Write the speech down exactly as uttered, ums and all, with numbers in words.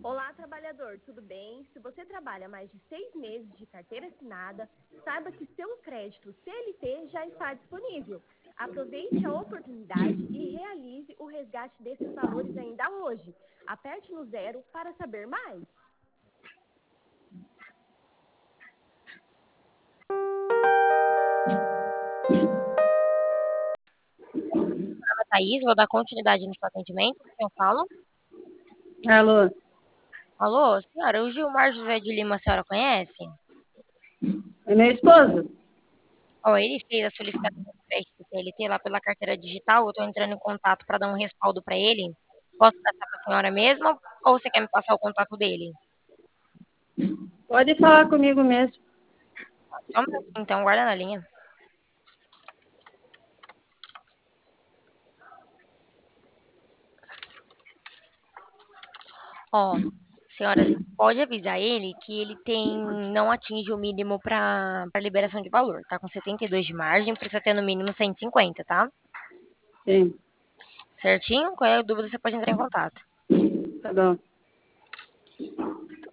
Olá, trabalhador, tudo bem? Se você trabalha mais de seis meses de carteira assinada, saiba que seu crédito C L T já está disponível. Aproveite a oportunidade e realize o resgate desses valores ainda hoje. Aperte no zero para saber mais. Fala, Thaís, vou dar continuidade no seu atendimento. Quem eu falo? Alô, Alô, senhora, o Gilmar José de Lima, a senhora conhece? é meu esposo? Ó, ele fez a solicitação de crédito C L T lá pela carteira digital. Eu estou entrando em contato para dar um respaldo para ele. Posso passar para a senhora mesma ou você quer me passar o contato dele? Pode falar comigo mesmo. Só um minutinho, então, guarda na linha. Ó, senhora, pode avisar ele que ele tem, não atinge o mínimo para liberação de valor. Tá com setenta e dois de margem, precisa ter no mínimo cento e cinquenta, tá? Sim, Certinho? Qualquer dúvida você pode entrar em contato. tá bom.